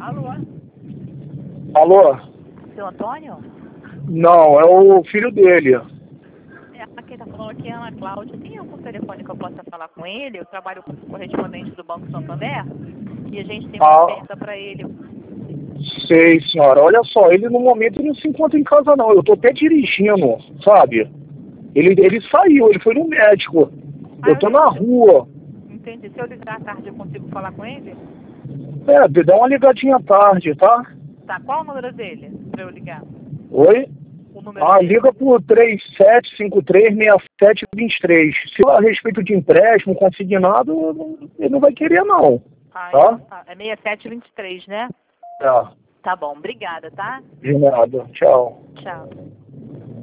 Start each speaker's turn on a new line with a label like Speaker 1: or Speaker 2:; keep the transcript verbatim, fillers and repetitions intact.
Speaker 1: Alô?
Speaker 2: Alô?
Speaker 1: Seu Antônio?
Speaker 2: Não, é o filho dele.
Speaker 1: É, quem está falando aqui é a Ana Cláudia. Tem algum telefone que eu possa falar com ele? Eu trabalho com o correspondente do Banco Santander e a gente tem uma
Speaker 2: Ah,
Speaker 1: oferta para ele.
Speaker 2: sei, senhora. Olha só, ele no momento não se encontra em casa, não. Eu tô até dirigindo, sabe? Ele, ele saiu, ele foi no médico.
Speaker 1: Ah,
Speaker 2: Eu tô
Speaker 1: eu
Speaker 2: na
Speaker 1: ligo.
Speaker 2: rua.
Speaker 1: Entendi. Se eu ligar à tarde, eu consigo falar com ele?
Speaker 2: É, dá uma ligadinha à tarde, tá?
Speaker 1: Tá. Qual o número dele para eu ligar?
Speaker 2: Oi?
Speaker 1: O número
Speaker 2: Ah,
Speaker 1: dele.
Speaker 2: liga por três sete cinco três, seis sete dois três. Se a respeito de empréstimo consignado, ele não vai querer, não.
Speaker 1: Ah,
Speaker 2: Tá?
Speaker 1: então tá. É seis sete dois três, né?
Speaker 2: É,
Speaker 1: Tá bom. Obrigada, tá?
Speaker 2: de nada. Tchau.
Speaker 1: Tchau.